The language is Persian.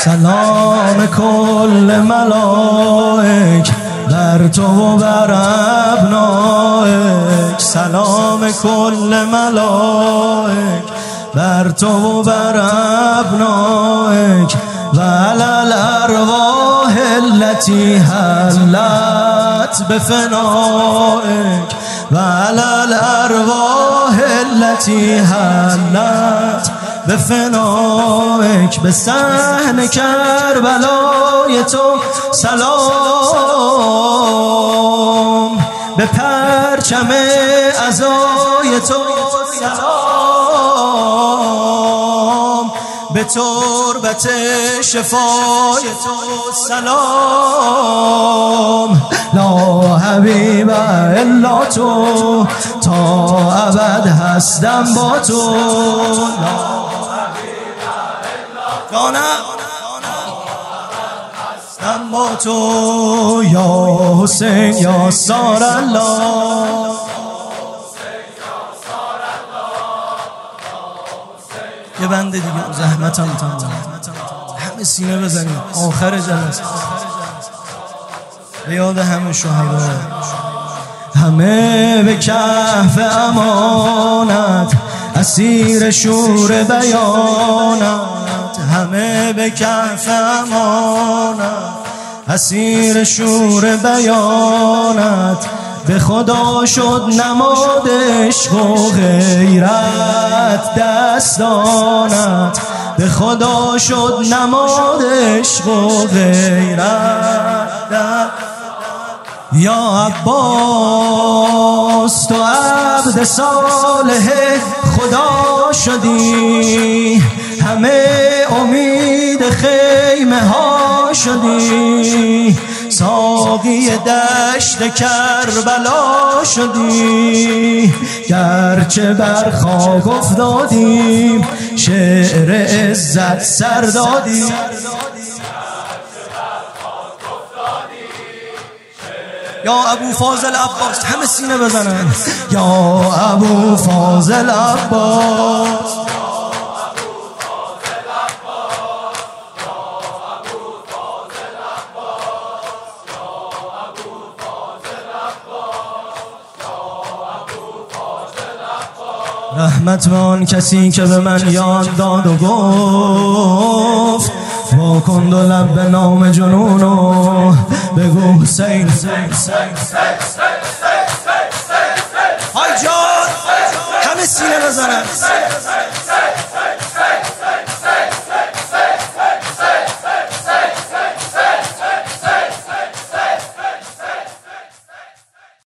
سلام کل ملائک بر تو و بر ابنائک، سلام کل ملائک بر تو و بر ابنائک و علی الارواح التي حلت بفنائک و علی الارواح التي حلت بفنائک. به صحن کربلای تو سلام، به پرچم عزای تو سلام، به تربت شفای تو سلام. لا حبیب الا تو، تا ابد هستم با تو. هستم با تو یا حسین یا سار الله. یه بنده دیگه زحمت هم همه سینه بزنید آخر جلسه به یاد همه شهدا. همه به کهف امانت اسیر شور بیانت، همه به کهف امانت اسیر شور بیانت. به خدا شد نماد عشق و غیرت دستانت، به خدا شد نماد عشق و غیرت دستانت. یا عباس تو عبد صالح خدا شدی، همه امید خیمه ها شدی، ساقی دشت کربلا شدی. گرچه بر خاک افتادیم شعر عزت سر دادی. یا ابو فاضل عباس، همه سینه بزنن یا ابو فاضل عباس. رحمت به آن کسی که به من یاد داد و گفت وا کن دو لب به نام جنونو بگو حسین. های جان همه سینه بزنن.